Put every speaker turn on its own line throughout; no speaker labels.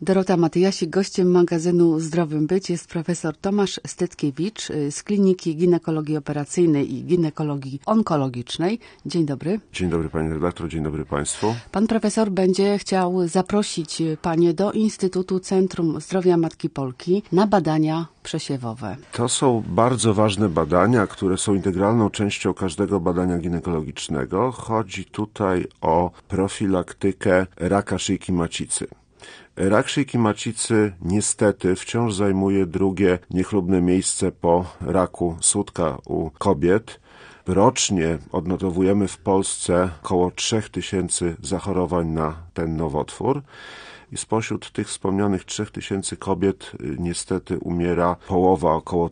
Dorota Matyjasik, gościem magazynu Zdrowym Być jest profesor Tomasz Styckiewicz z Kliniki Ginekologii Operacyjnej i Ginekologii Onkologicznej. Dzień dobry.
Dzień dobry pani redaktor, dzień dobry państwu.
Pan profesor będzie chciał zaprosić panie do Instytutu Centrum Zdrowia Matki Polki na badania przesiewowe.
To są bardzo ważne badania, które są integralną częścią każdego badania ginekologicznego. Chodzi tutaj o profilaktykę raka szyjki macicy. Rak szyjki macicy niestety wciąż zajmuje drugie niechlubne miejsce po raku sutka u kobiet. Rocznie odnotowujemy w Polsce około 3000 zachorowań na ten nowotwór. I spośród tych wspomnianych 3000 kobiet niestety umiera połowa, około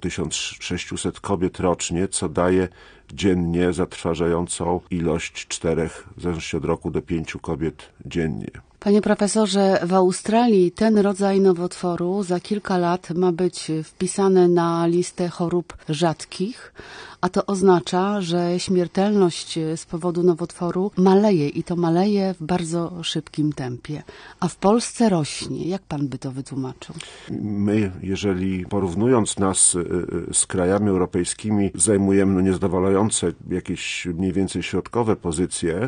1600 kobiet rocznie, co daje dziennie zatrważającą ilość 4, w zależności od roku, do 5 kobiet dziennie.
Panie profesorze, w Australii ten rodzaj nowotworu za kilka lat ma być wpisany na listę chorób rzadkich, a to oznacza, że śmiertelność z powodu nowotworu maleje i to maleje w bardzo szybkim tempie. A w Polsce rośnie. Jak pan by to wytłumaczył?
My, jeżeli porównując nas z krajami europejskimi, zajmujemy niezadowalające jakieś mniej więcej środkowe pozycje,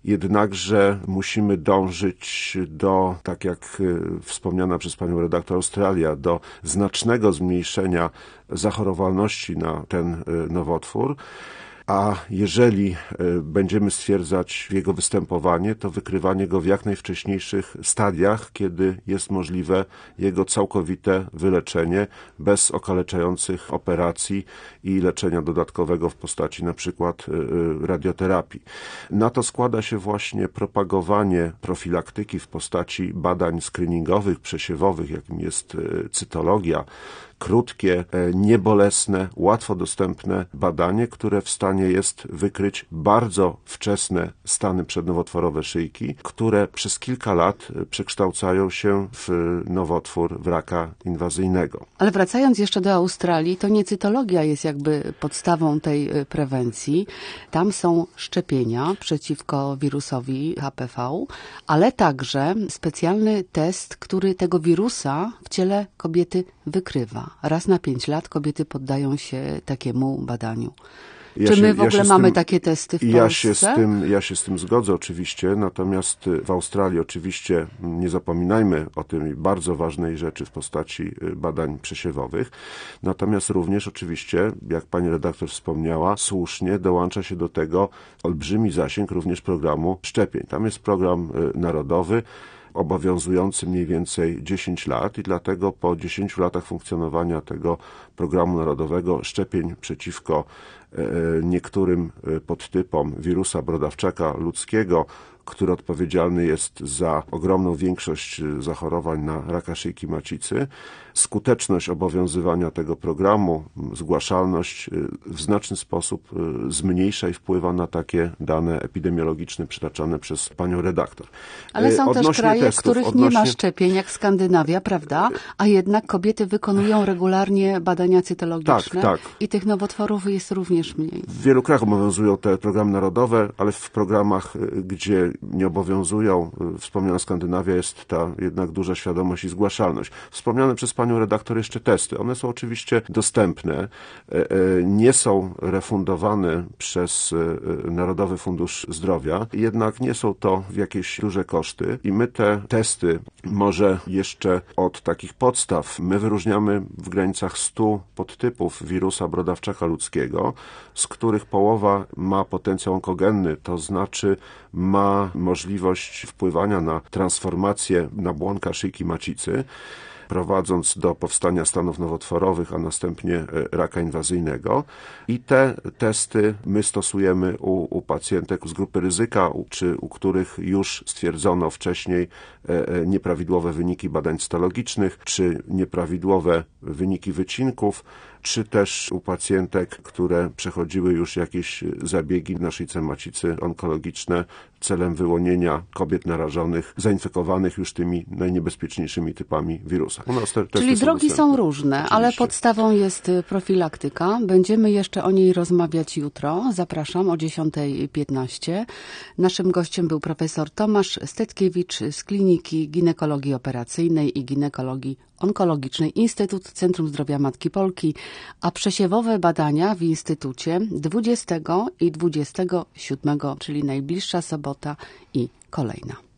jednakże musimy dążyć do, tak jak wspomniana przez panią redaktor Australia, do znacznego zmniejszenia zachorowalności na ten nowotwór. A jeżeli będziemy stwierdzać jego występowanie, to wykrywanie go w jak najwcześniejszych stadiach, kiedy jest możliwe jego całkowite wyleczenie bez okaleczających operacji i leczenia dodatkowego w postaci na przykład radioterapii. Na to składa się właśnie propagowanie profilaktyki w postaci badań screeningowych, przesiewowych, jakim jest cytologia, krótkie, niebolesne, łatwo dostępne badanie, które w stanie jest wykryć bardzo wczesne stany przednowotworowe szyjki, które przez kilka lat przekształcają się w nowotwór, w raka inwazyjnego.
Ale wracając jeszcze do Australii, to nie cytologia jest jakby podstawą tej prewencji. Tam są szczepienia przeciwko wirusowi HPV, ale także specjalny test, który tego wirusa w ciele kobiety wykrywa. Raz na 5 lat kobiety poddają się takiemu badaniu. Czy my w ogóle mamy takie testy w Polsce?
Ja się z tym zgodzę oczywiście, natomiast w Australii oczywiście nie zapominajmy o tej bardzo ważnej rzeczy w postaci badań przesiewowych. Natomiast również oczywiście, jak pani redaktor wspomniała, słusznie dołącza się do tego olbrzymi zasięg również programu szczepień. Tam jest program narodowy, obowiązujący mniej więcej 10 lat i dlatego po 10 latach funkcjonowania tego programu narodowego szczepień przeciwko niektórym podtypom wirusa brodawczaka ludzkiego, który odpowiedzialny jest za ogromną większość zachorowań na raka szyjki macicy. Skuteczność obowiązywania tego programu, zgłaszalność w znaczny sposób zmniejsza i wpływa na takie dane epidemiologiczne przytaczane przez panią redaktor.
Ale są też kraje, w których nie ma szczepień, jak Skandynawia, prawda? A jednak kobiety wykonują regularnie badania cytologiczne
tak.
I tych nowotworów jest również mniej.
W wielu krajach obowiązują te programy narodowe, ale w programach, gdzie nie obowiązują, wspomniana Skandynawia, jest ta jednak duża świadomość i zgłaszalność. Wspomniane przez panią redaktor jeszcze testy. One są oczywiście dostępne, nie są refundowane przez Narodowy Fundusz Zdrowia, jednak nie są to jakieś duże koszty i my te testy może jeszcze od takich podstaw, my wyróżniamy w granicach 100 podtypów wirusa brodawczaka ludzkiego, z których połowa ma potencjał onkogenny, to znaczy ma możliwość wpływania na transformację nabłonka szyjki macicy, prowadząc do powstania stanów nowotworowych, a następnie raka inwazyjnego. I te testy my stosujemy u pacjentek z grupy ryzyka, czy u których już stwierdzono wcześniej nieprawidłowe wyniki badań cytologicznych, czy nieprawidłowe wyniki wycinków, czy też u pacjentek, które przechodziły już jakieś zabiegi na szyjce macicy onkologiczne, celem wyłonienia kobiet narażonych, zainfekowanych już tymi najniebezpieczniejszymi typami wirusa. U nas
Czyli drogi są różne,
oczywiście.
ale podstawą jest profilaktyka. Będziemy jeszcze o niej rozmawiać jutro. Zapraszam o 10:15. Naszym gościem był profesor Tomasz Stetkiewicz z Kliniki Ginekologii Operacyjnej i Ginekologii Onkologicznej Instytut Centrum Zdrowia Matki Polki, a przesiewowe badania w Instytucie 20 i 27, czyli najbliższa sobota i kolejna.